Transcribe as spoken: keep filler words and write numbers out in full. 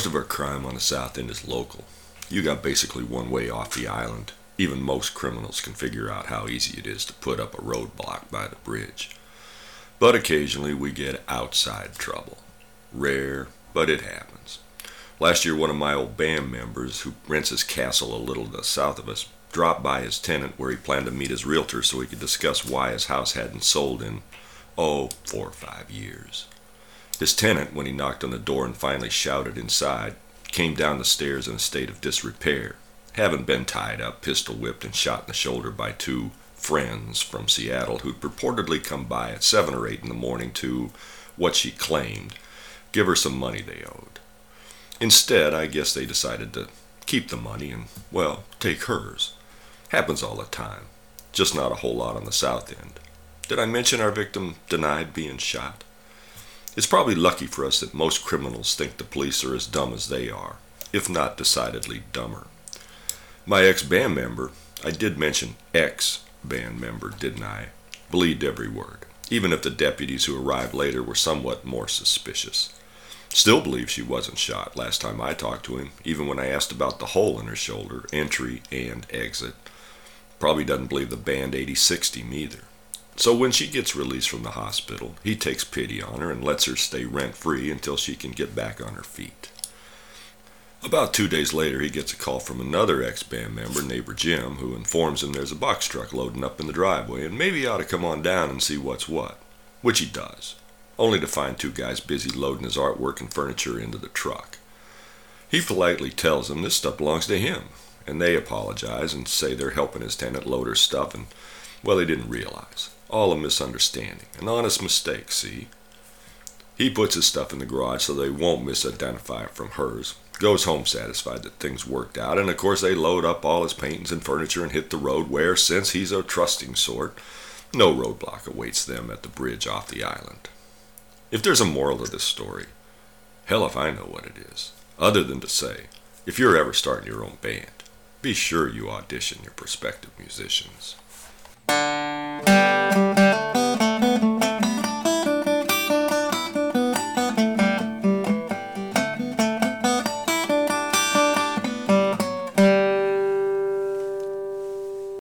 Most of our crime on the South End is local. You got basically one way off the island. Even most criminals can figure out how easy it is to put up a roadblock by the bridge. But occasionally we get outside trouble. Rare, but it happens. Last year, one of my old band members, who rents his castle a little to the south of us, dropped by his tenant where he planned to meet his realtor so he could discuss why his house hadn't sold in, oh, four or five years. His tenant, when he knocked on the door and finally shouted inside, came down the stairs in a state of disrepair, having been tied up, pistol whipped, and shot in the shoulder by two friends from Seattle who'd purportedly come by at seven or eight in the morning to, what she claimed, give her some money they owed. Instead, I guess they decided to keep the money and, well, take hers. Happens all the time, just not a whole lot on the South End. Did I mention our victim denied being shot? It's probably lucky for us that most criminals think the police are as dumb as they are, if not decidedly dumber. My ex-band member, I did mention ex-band member, didn't I? Believed every word, even if the deputies who arrived later were somewhat more suspicious. Still believes she wasn't shot last time I talked to him, even when I asked about the hole in her shoulder, entry and exit. Probably doesn't believe the band eighty sixty either. So when she gets released from the hospital, he takes pity on her and lets her stay rent-free until she can get back on her feet. About two days later, he gets a call from another ex-band member, neighbor Jim, who informs him there's a box truck loading up in the driveway and maybe he ought to come on down and see what's what, which he does, only to find two guys busy loading his artwork and furniture into the truck. He politely tells them this stuff belongs to him, and they apologize and say they're helping his tenant load her stuff, and, well, they didn't realize. All a misunderstanding, an honest mistake, see? He puts his stuff in the garage so they won't misidentify it from hers, goes home satisfied that things worked out, and of course they load up all his paintings and furniture and hit the road where, since he's a trusting sort, no roadblock awaits them at the bridge off the island. If there's a moral to this story, hell if I know what it is, other than to say, if you're ever starting your own band, be sure you audition your prospective musicians.